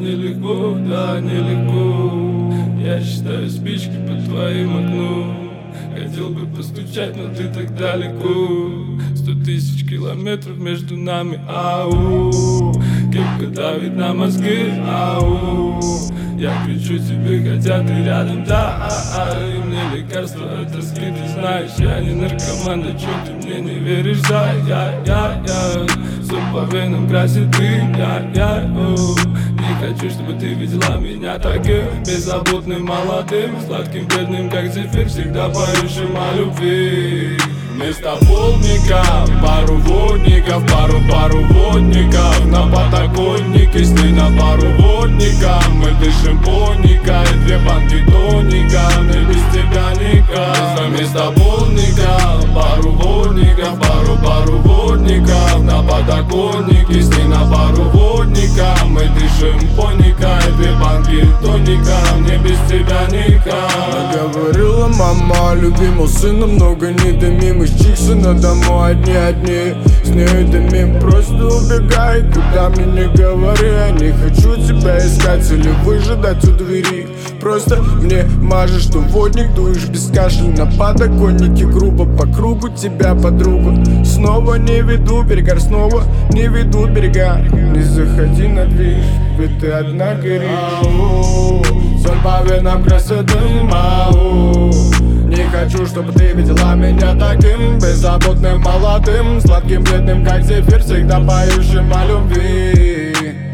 нелегко, да, нелегко. Я считаю спички под твоим окном. Хотел бы постучать, но ты так далеко. 100 000 километров между нами, ау. Кепка давит на мозги, ау. Я кричу тебе, хотя ты рядом, да, и мне лекарство от тоски, ты знаешь. Я не наркоман, да чё ты мне не веришь, да, я сон по венам красит дым, я не хочу, чтобы ты видела меня таким беззаботным, молодым, сладким, бедным, как зефир, всегда поющим о любви. Вместо полника пару водников, пару водников. На подоконнике сны на пару водников. Мы дышим поника и 2 банки тоника. Мне без тебя никак. Вместо полника пару водников, пару водников. На подоконнике сны на пару водников. Мы дышим поника и 2 банки тоника. Мне без тебя никак. Говорила мама, любимого сына много не дымим. Из Чиксона домой одни. С нею дымим, просто убегай. Куда мне не говори, я не хочу тебя искать или выжидать у двери. Просто мне мажешь, что водник, дуешь без кашля. На подоконнике грубо по кругу тебя подругу. Снова не веду берега, снова не ведут берега. Не заходи на движ, ведь ты одна горишь. Соль по венам красит дым, не хочу, чтобы ты видела меня таким беззаботным, молодым, сладким, бедным, как зефир, всегда поющим о любви.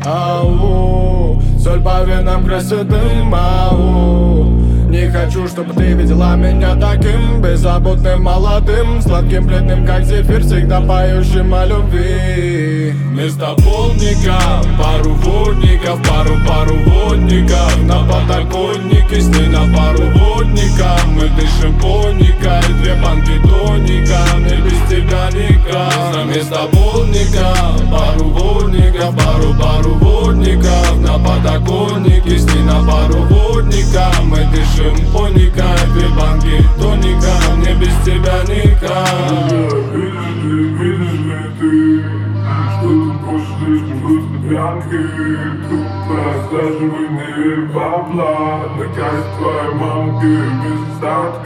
Соль по венам красит дым, не хочу, чтобы ты видела меня таким беззаботным, молодым, сладким, бледным, как зефир, всегда поющим о любви. Вместо полника пару водников, пару водников. На подоконнике сны на пару водников. Мы дышим поника и 2 банки тоника. Мне без тебя никак. Вместо полника пару водников, пару водников. На подоконнике сны на пару водников. Мы дышим поника и 2 банки тоника. Мне без тебя никак. Видишь ли ты, что ты пошли, просто пьянки. Тут просаживай, не верь бабла. Такая твоя мамка без остатка.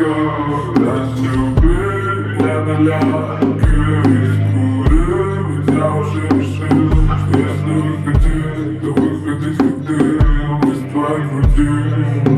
Разлюби меня на лянке. Скоро я уже решил, что если выходить, то выходить как ты. Без твоих людей.